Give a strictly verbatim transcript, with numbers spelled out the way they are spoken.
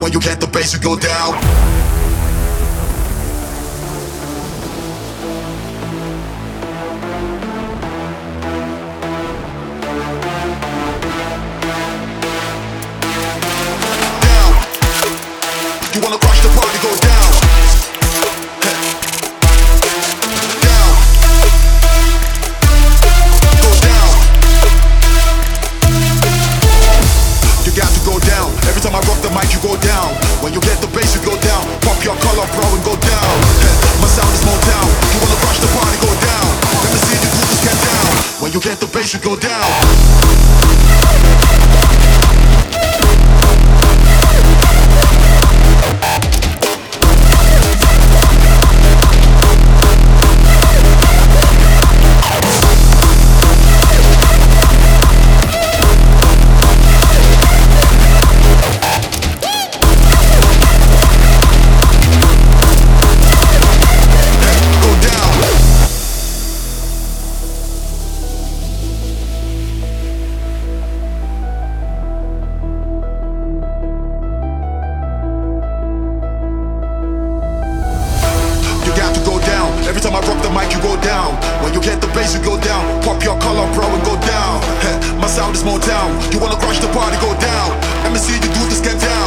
When you get the bass, you go down. Down. You wanna crush the party, go down. Down. Go down. You got to go down. Every time I rock the mic, you go down. When you get the bass, you go down. Pop your collar, bro, and go down. My sound is Motown. You wanna crush the party, go down. Let me see you do this, get down. When you get the bass, you go down. Every time I rock the mic, you go down. When you get the bass, you go down. Pop your collar, bro, and go down. My sound is Motown. You wanna crush the party, go down. Let me see you do this, get down.